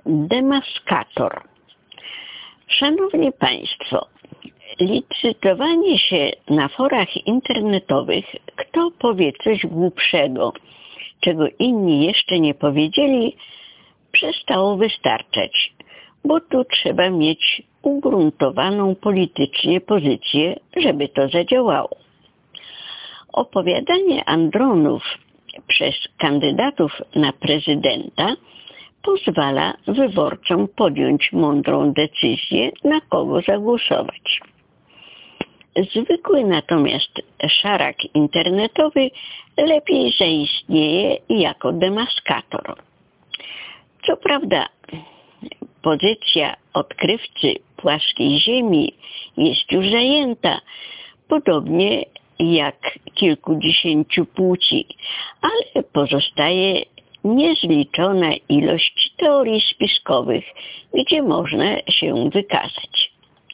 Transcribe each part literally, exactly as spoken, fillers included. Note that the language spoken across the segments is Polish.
Demaskator. Szanowni Państwo, licytowanie się na forach internetowych, kto powie coś głupszego, czego inni jeszcze nie powiedzieli, przestało wystarczać, bo tu trzeba mieć ugruntowaną politycznie pozycję, żeby to zadziałało. Opowiadanie andronów przez kandydatów na prezydenta pozwala wyborcom podjąć mądrą decyzję, na kogo zagłosować. Zwykły natomiast szarak internetowy lepiej zaistnieje jako demaskator. Co prawda, pozycja odkrywcy płaskiej ziemi jest już zajęta, podobnie jak kilkudziesięciu płci, ale pozostaje niezliczona ilość teorii spiskowych, gdzie można się wykazać.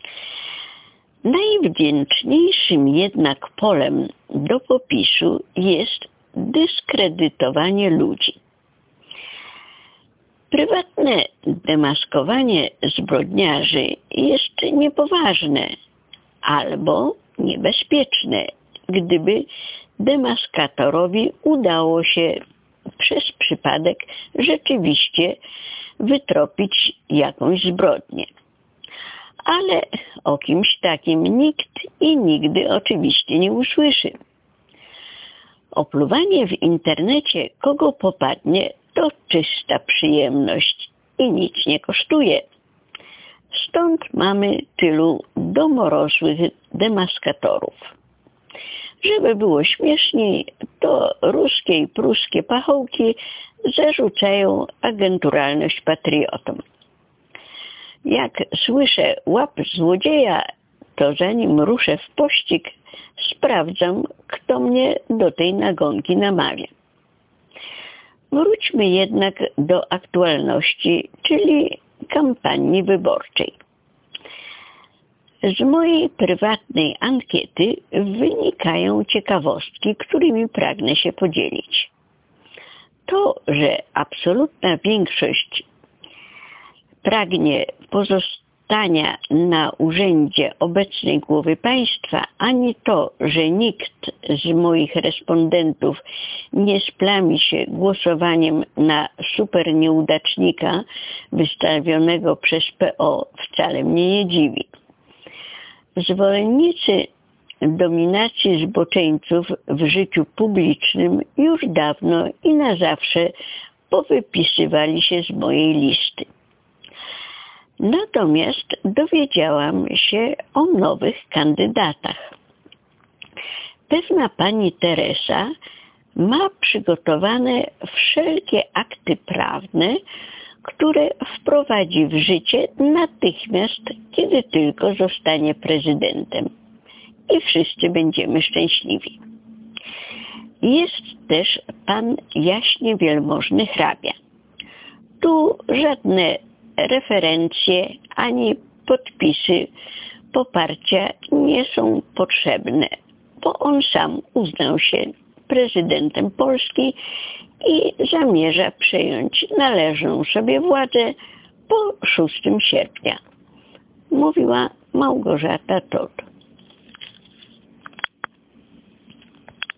Najwdzięczniejszym jednak polem do popisu jest dyskredytowanie ludzi. Prywatne demaskowanie zbrodniarzy jest niepoważne albo niebezpieczne, gdyby demaskatorowi udało się przez przypadek rzeczywiście wytropić jakąś zbrodnię. Ale o kimś takim nikt i nigdy oczywiście nie usłyszy. Opluwanie w internecie kogo popadnie to czysta przyjemność i nic nie kosztuje. Stąd mamy tylu domorosłych demaskatorów. Żeby było śmieszniej, to ruskie i pruskie pachołki zarzucają agenturalność patriotom. Jak słyszę łap złodzieja, to zanim ruszę w pościg, sprawdzam, kto mnie do tej nagonki namawia. Wróćmy jednak do aktualności, czyli kampanii wyborczej. Z mojej prywatnej ankiety wynikają ciekawostki, którymi pragnę się podzielić. To, że absolutna większość pragnie pozostania na urzędzie obecnej głowy państwa, ani to, że nikt z moich respondentów nie splami się głosowaniem na super nieudacznika wystawionego przez P O, wcale mnie nie dziwi. Zwolennicy dominacji zboczeńców w życiu publicznym już dawno i na zawsze powypisywali się z mojej listy. Natomiast dowiedziałam się o nowych kandydatach. Pewna pani Teresa ma przygotowane wszelkie akty prawne, które wprowadzi w życie natychmiast, kiedy tylko zostanie prezydentem. I wszyscy będziemy szczęśliwi. Jest też pan jaśnie wielmożny hrabia. Tu żadne referencje ani podpisy poparcia nie są potrzebne, bo on sam uznał się prezydentem Polski i zamierza przejąć należną sobie władzę po szóstego sierpnia. Mówiła Małgorzata Todd.